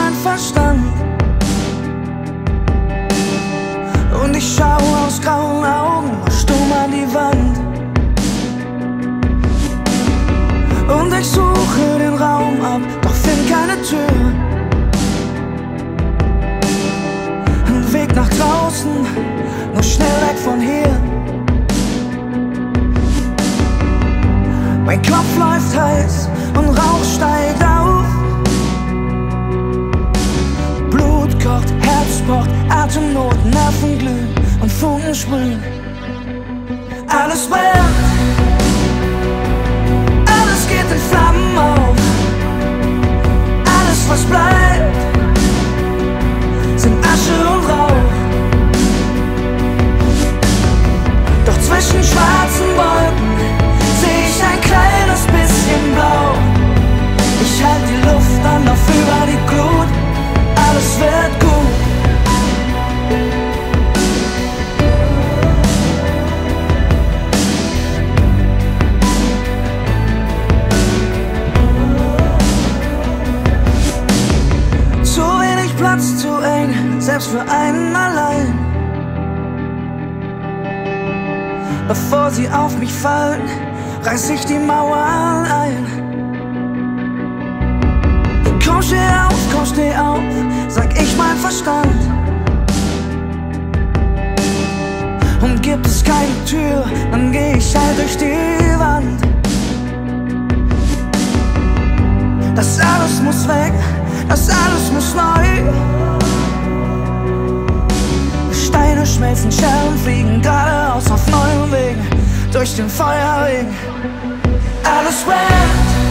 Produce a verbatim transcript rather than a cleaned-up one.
meinen Verstand. Und ich schaue aus grauen Augen stumm an die Wand. Und ich suche den Raum ab, doch find keine Tür. Ein Weg nach draußen, nur schnell weg von hier. Mein Kopf läuft heiß und Rauch steigt auf. Blut kocht, Herz pocht, Atemnot, Nerven glühen und Funken sprühen. Alles brennt, alles geht in Flammen auf. Alles, was bleibt, sind Asche und Rauch. Doch zwischen schwarzen Wolken seh ich ein kleines bisschen blau. Ich halt die Luft an, lauf über die Glut. Alles wird gut. Zu wenig Platz, zu eng, selbst für einen allein. Bevor sie auf mich fallen, reiß ich die Mauern ein. Komm, steh auf, komm, steh auf, sag ich mein Verstand. Und gibt es keine Tür, dann geh ich halt durch die Wand. Das alles muss weg, das alles muss neu. Steine schmelzen, Scherben fliegen geradeaus auf neuen Wegen, durch den Feuerregen. Alles brennt,